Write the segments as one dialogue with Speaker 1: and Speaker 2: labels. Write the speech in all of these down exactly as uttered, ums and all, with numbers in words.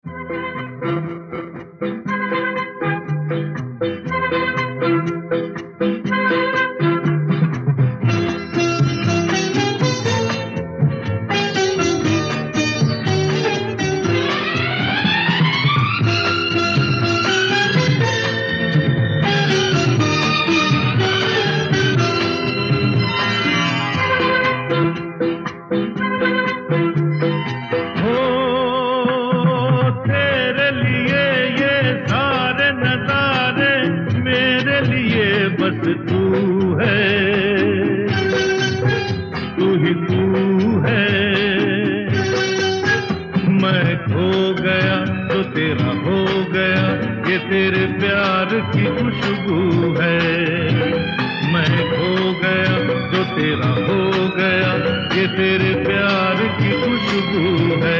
Speaker 1: बस तू है, तू ही तू है। मैं खो गया तो तेरा हो गया, ये तेरे प्यार की खुशबू है। मैं खो गया तो तेरा हो गया, ये तेरे प्यार की खुशबू है।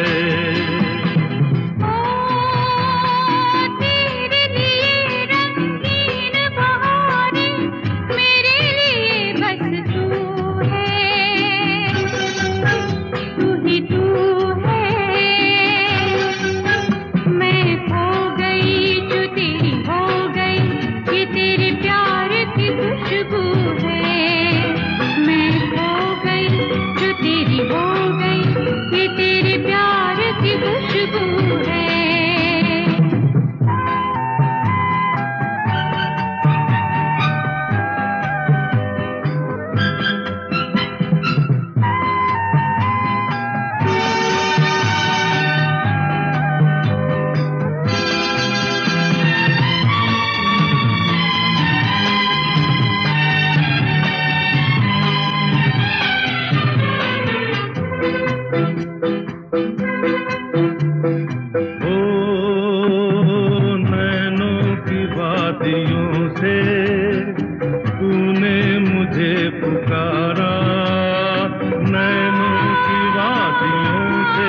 Speaker 1: वादियों से तूने मुझे पुकारा, नैनों की वादियों से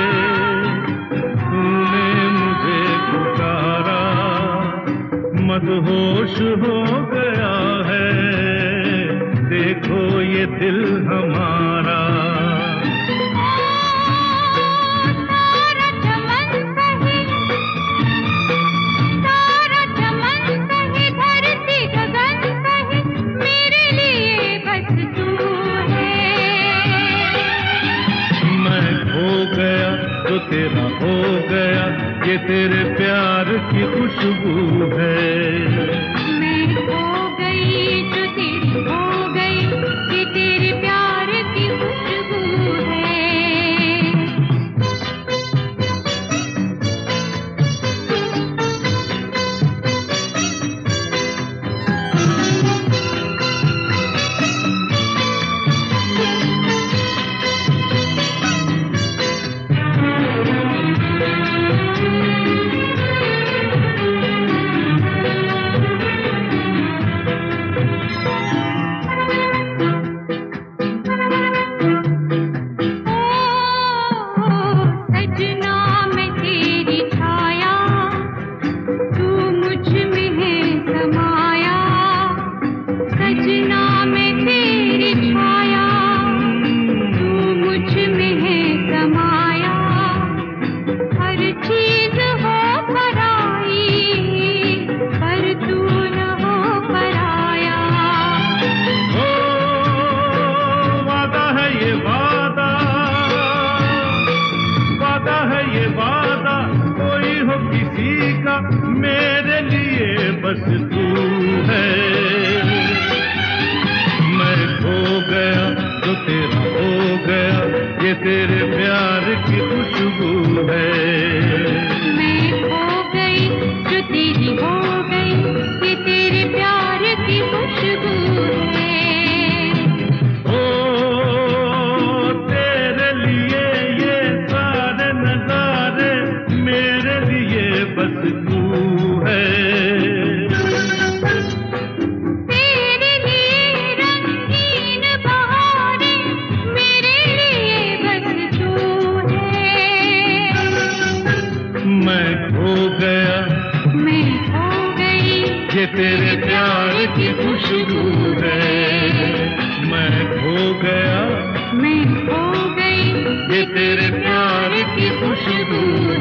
Speaker 1: तूने मुझे पुकारा। मदहोश हो गया है, देखो ये दिल हमारा। तो तेरा हो गया, ये तेरे प्यार की खुशबू है।
Speaker 2: मैं खो गई जो तेरी हो गई, ये तेरे प्यार की खुशबू है।
Speaker 1: मेरे लिए बस तू है। मैं खो गया तो तेरा हो गया, ये तेरे प्यार की खुशबू है।
Speaker 2: मैं खो गई जो तेरी हो गई, ये तेरे प्यार की खुशबू है।
Speaker 1: ओ तेरे लिए ये सारे नजारे, मेरे लिए बस तू है।
Speaker 2: तेरे लिए रंगीन बहारें, मेरे लिए बस तू है।
Speaker 1: मैं खो गया,
Speaker 2: मैं खो गई,
Speaker 1: ये तेरे प्यार की खुशबू है। मैं खो गया,
Speaker 2: मैं खो गई,
Speaker 1: ये तेरे प्यार की खुशबू